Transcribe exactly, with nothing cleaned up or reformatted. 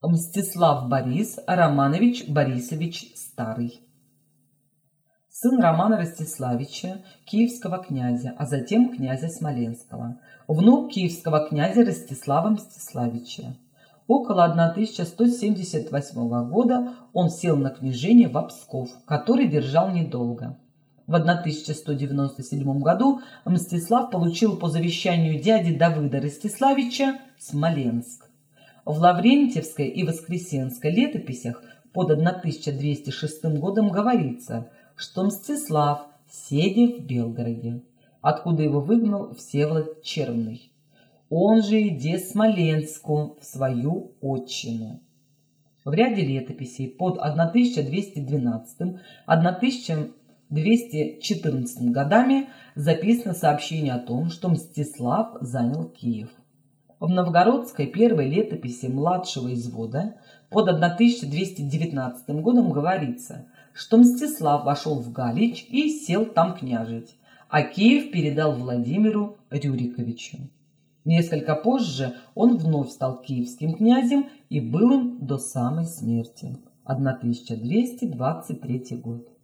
Мстислав Борис Романович Борисович Старый. Сын Романа Ростиславича, киевского князя, а затем князя Смоленского, внук киевского князя Ростислава Мстиславича. Около тысяча сто семьдесят восьмого года он сел на княжение в Псков, который держал недолго. В тысяча сто девяносто седьмом году Мстислав получил по завещанию дяди Давыда Ростиславича Смоленск. В Лаврентьевской и Воскресенской летописях под тысяча двести шестым годом говорится, что Мстислав седе в Белгороде, откуда его выгнал Всеволод Черный. Он же иде Смоленску в свою отчину. В ряде летописей под тысяча двести двенадцатым — тысяча двести четырнадцатым годами записано сообщение о том, что Мстислав занял Киев. В новгородской первой летописи младшего извода под тысяча двести девятнадцатым годом говорится, что Мстислав вошел в Галич и сел там княжить, а Киев передал Владимиру Рюриковичу. Несколько позже он вновь стал киевским князем и был им до самой смерти. тысяча двести двадцать третий год.